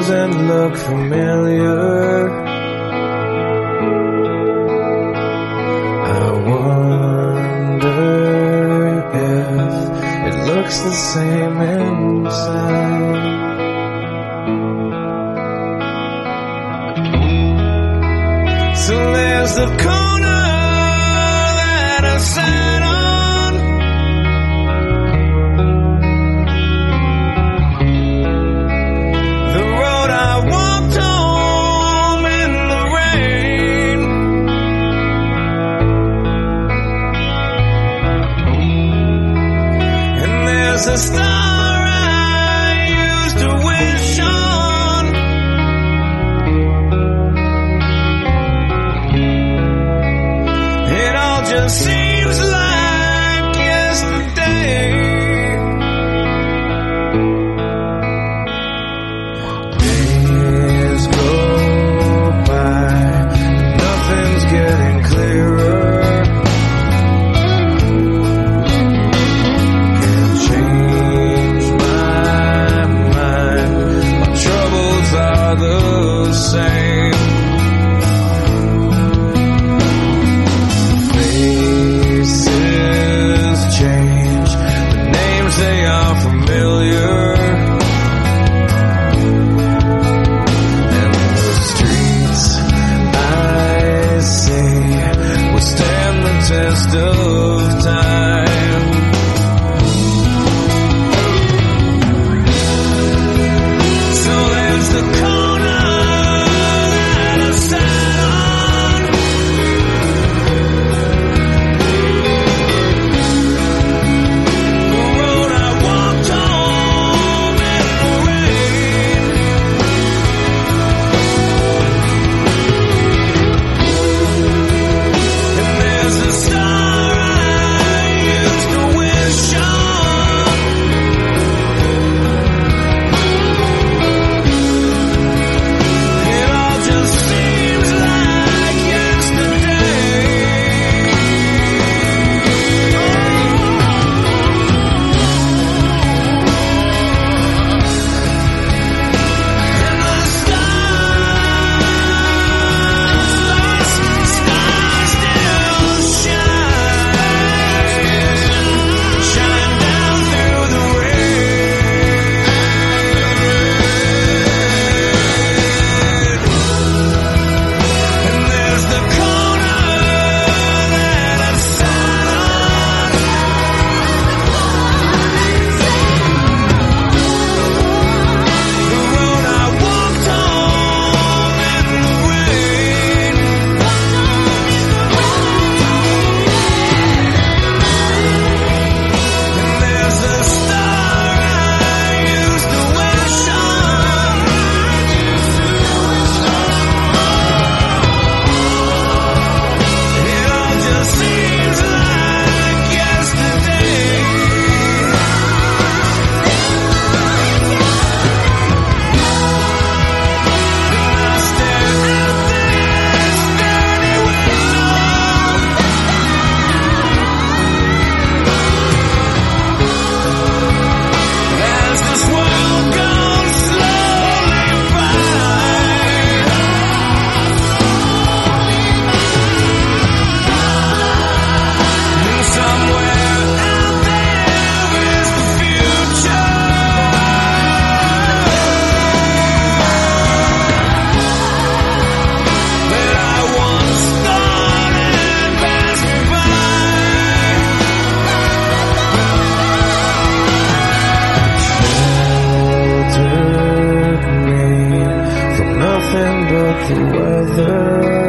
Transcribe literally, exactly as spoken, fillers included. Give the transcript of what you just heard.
doesn't look familiar. I wonder if it looks the same inside. So there's the corner that I sat on, the road I walked home in the rain, and there's a star I used to wish on. It all just seems like yesterday. Days go by, nothing's getting clearer. Can't change my mind, my troubles are the same. Faces change, the names they are familiar, and the streets I see will stand the test of time. So there's the corner that I sat on, the road I walked home in the rain, and there's a star I used to wish on. It all just seems like yesterday. And the stars, stars still shine, shine down through the rain. And there's the corner that I sat on, the road I walked home in the rain, and there's a star I used to wish on. It all just seems like yesterday. And I stare out this dirty window as this world goes slowly by. And somewhere out there is the future that I once thought had passed me by. Sheltered me from nothing but the weather.